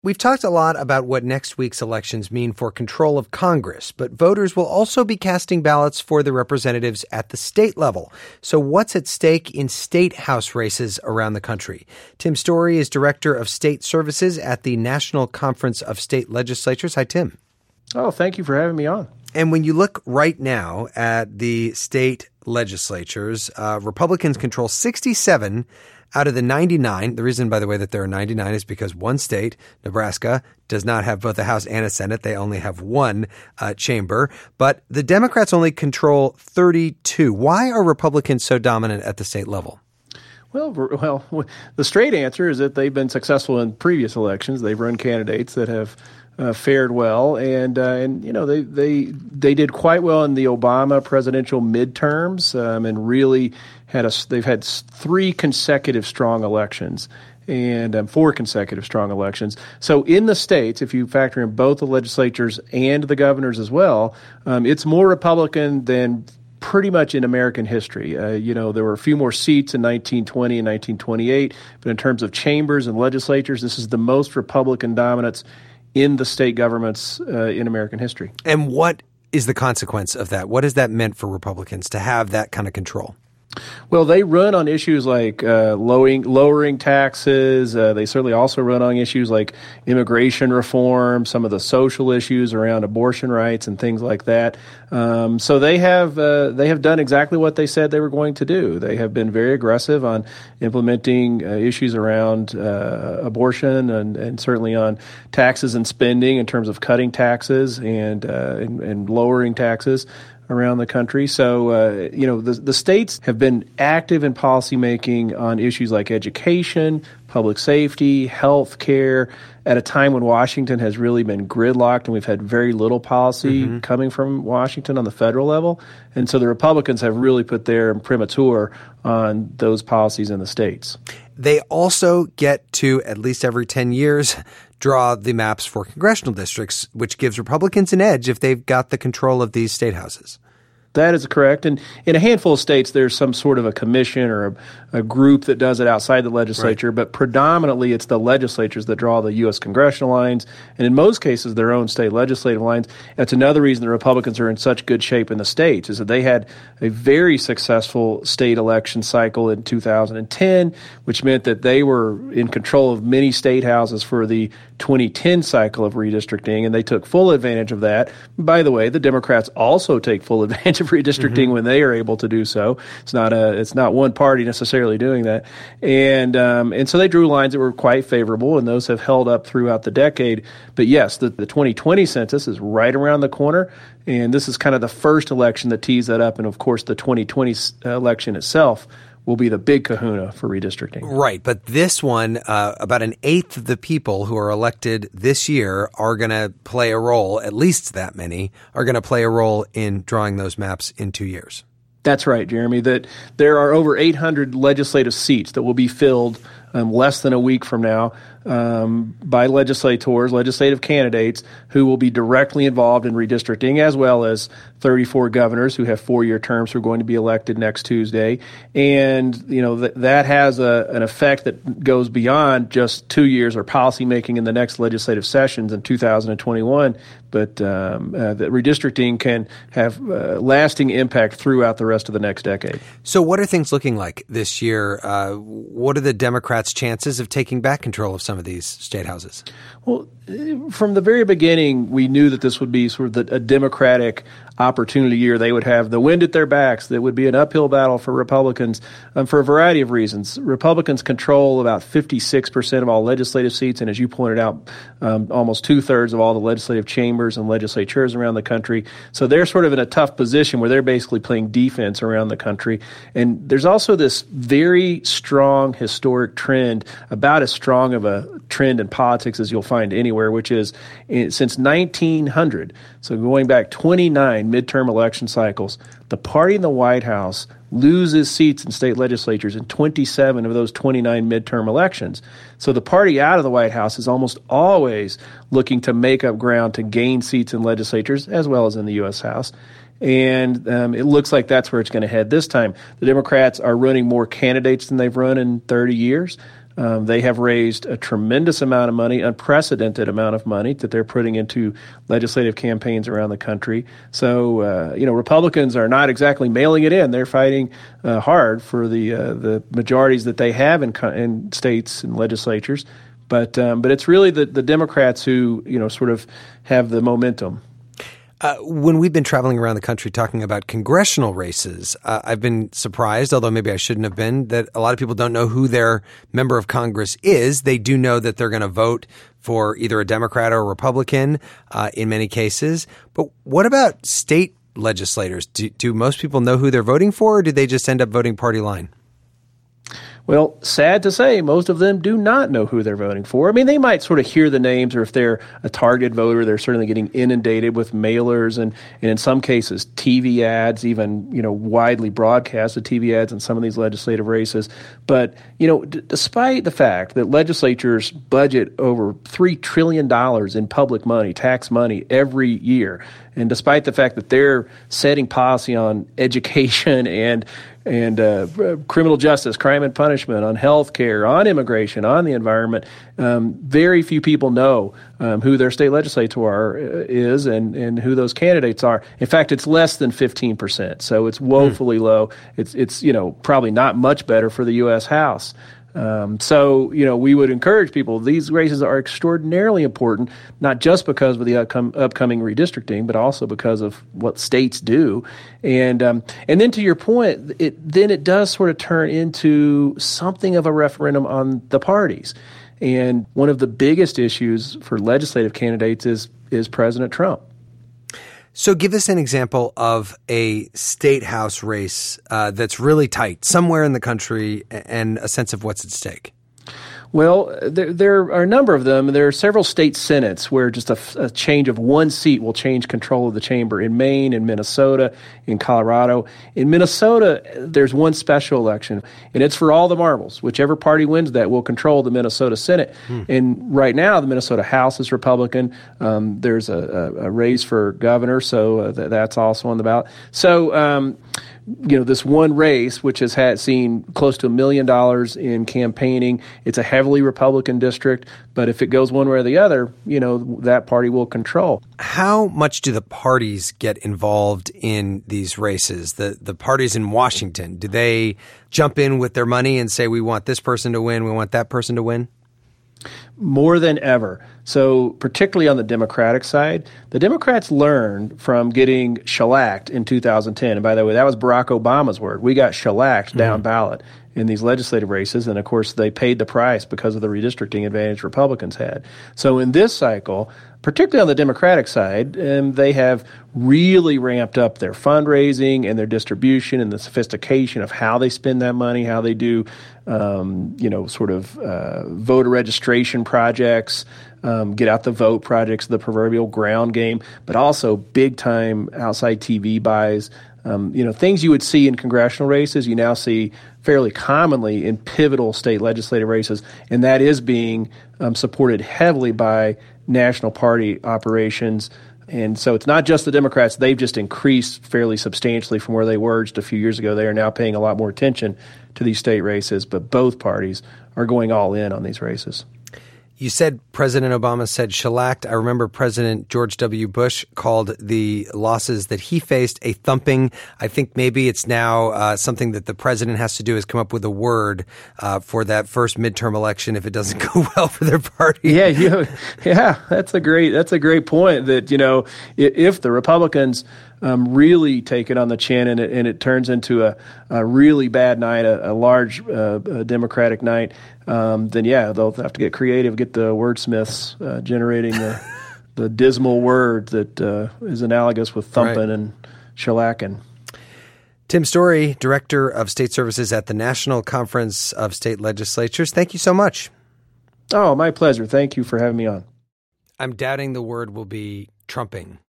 We've talked a lot about what next week's elections mean for control of Congress, but voters will also be casting ballots for the representatives at the state level. So what's at stake in state house races around the country? Tim Story is Director of State Services at the National Conference of State Legislatures. Hi, Tim. Oh, thank you for having me on. And when you look right now at the state legislatures, Republicans control 67 out of the 99. The reason, by the way, that there are 99 is because one state, Nebraska, does not have both a House and a Senate. They only have one chamber. But the Democrats only control 32. Why are Republicans so dominant at the state level? Well, the straight answer is that they've been successful in previous elections. They've run candidates that have fared well, and you know they did quite well in the Obama presidential midterms, and really they've had 3 consecutive strong elections and 4 consecutive strong elections. So in the states, if you factor in both the legislatures and the governors as well, it's more Republican than pretty much in American history. There were a few more seats in 1920 and 1928, but in terms of chambers and legislatures, this is the most Republican dominance in the state governments in American history. And what is the consequence of that? What has that meant for Republicans to have that kind of control? Well, they run on issues like lowering taxes. They certainly also run on issues like immigration reform, some of the social issues around abortion rights and things like that. So they have done exactly what they said they were going to do. They have been very aggressive on implementing issues around abortion and certainly on taxes and spending in terms of cutting taxes and lowering taxes around the country. So, the states have been active in policymaking on issues like education, public safety, health care, at a time when Washington has really been gridlocked and we've had very little policy coming from Washington on the federal level. And so the Republicans have really put their imprimatur on those policies in the states. They also get to, at least every 10 years, draw the maps for congressional districts, which gives Republicans an edge if they've got the control of these state houses. That is correct. And in a handful of states, there's some sort of a commission or a group that does it outside the legislature, right. But predominantly it's the legislatures that draw the U.S. congressional lines, and in most cases, their own state legislative lines. That's another reason the Republicans are in such good shape in the states, is that they had a very successful state election cycle in 2010, which meant that they were in control of many state houses for the 2010 cycle of redistricting, and they took full advantage of that. By the way, the Democrats also take full advantage of redistricting when they are able to do so. It's not one party necessarily doing that, and so they drew lines that were quite favorable, and those have held up throughout the decade. But yes, the 2020 census is right around the corner, and this is kind of the first election that tees that up, and of course the 2020 election itself will be the big kahuna for redistricting. Right, but this one, about an eighth of the people who are elected this year are going to play a role, at least that many, are going to play a role in drawing those maps in 2 years. That's right, Jeremy, that there are over 800 legislative seats that will be filled less than a week from now by legislative candidates who will be directly involved in redistricting, as well as 34 governors who have 4-year terms who are going to be elected next Tuesday. And, that has an effect that goes beyond just 2 years or policymaking in the next legislative sessions in 2021, but that redistricting can have lasting impact throughout the rest of the next decade. So what are things looking like this year? What are the Democrats' chances of taking back control of some of these state houses? Well, from the very beginning, we knew that this would be sort of a Democratic opportunity year. They would have the wind at their backs. There would be an uphill battle for Republicans for a variety of reasons. Republicans control about 56% of all legislative seats, and as you pointed out, almost 2/3 of all the legislative chambers and legislatures around the country. So they're sort of in a tough position where they're basically playing defense around the country. And there's also this very strong historic trend, about as strong of a trend in politics as you'll find anywhere, which is since 1900, so going back 29 midterm election cycles, the party in the White House loses seats in state legislatures in 27 of those 29 midterm elections. So the party out of the White House is almost always looking to make up ground to gain seats in legislatures as well as in the U.S. House. And it looks like that's where it's going to head this time. The Democrats are running more candidates than they've run in 30 years. They have raised a tremendous amount of money, unprecedented amount of money that they're putting into legislative campaigns around the country. So, Republicans are not exactly mailing it in. They're fighting hard for the majorities that they have in states and legislatures. But it's really the Democrats who, sort of have the momentum. When we've been traveling around the country talking about congressional races, I've been surprised, although maybe I shouldn't have been, that a lot of people don't know who their member of Congress is. They do know that they're going to vote for either a Democrat or a Republican in many cases. But what about state legislators? Do most people know who they're voting for, or do they just end up voting party line? Well, sad to say, most of them do not know who they're voting for. I mean, they might sort of hear the names, or if they're a targeted voter, they're certainly getting inundated with mailers and in some cases TV ads, even, widely broadcasted TV ads in some of these legislative races. But, despite the fact that legislatures budget over $3 trillion in public money, tax money, every year, and despite the fact that they're setting policy on education and criminal justice, crime and punishment, on health care, on immigration, on the environment, very few people know who their state legislator is and who those candidates are. In fact, it's less than 15%, so it's woefully low. It's probably not much better for the U.S. House. So we would encourage people. These races are extraordinarily important, not just because of the upcoming redistricting, but also because of what states do. And then to your point, it does sort of turn into something of a referendum on the parties. And one of the biggest issues for legislative candidates is President Trump. So give us an example of a state house race that's really tight somewhere in the country and a sense of what's at stake. Well, there are a number of them. There are several state senates where just a change of one seat will change control of the chamber. In Maine, in Minnesota, in Colorado. In Minnesota, there's one special election, and it's for all the marbles. Whichever party wins that will control the Minnesota Senate. And right now, the Minnesota House is Republican. There's a race for governor, so that's also on the ballot. So, this one race, which has seen close to $1 million in campaigning, it's a heavily Republican district, but if it goes one way or the other, that party will control. How much do the parties get involved in these races? The parties in Washington, do they jump in with their money and say, we want this person to win, we want that person to win? More than ever. So particularly on the Democratic side, the Democrats learned from getting shellacked in 2010. And by the way, that was Barack Obama's word. We got shellacked down ballot in these legislative races. And of course, they paid the price because of the redistricting advantage Republicans had. So in this cycle, particularly on the Democratic side, they have really ramped up their fundraising and their distribution and the sophistication of how they spend that money, how they do, voter registration projects, get out the vote projects, the proverbial ground game, but also big-time outside TV buys. Things you would see in congressional races, you now see fairly commonly in pivotal state legislative races, and that is being supported heavily by national party operations. And so it's not just the Democrats. They've just increased fairly substantially from where they were just a few years ago. They are now paying a lot more attention to these state races, but both parties are going all in on these races. You said President Obama said shellacked. I remember President George W. Bush called the losses that he faced a thumping. I think maybe it's now something that the president has to do is come up with a word for that first midterm election if it doesn't go well for their party. Yeah, that's a great point. That if the Republicans really take it on the chin and it turns into a really bad night, a large Democratic night, then they'll have to get creative, get the wordsmiths generating the dismal word that is analogous with thumping and shellacking. Tim Storey, Director of State Services at the National Conference of State Legislatures. Thank you so much. Oh, my pleasure. Thank you for having me on. I'm doubting the word will be trumping.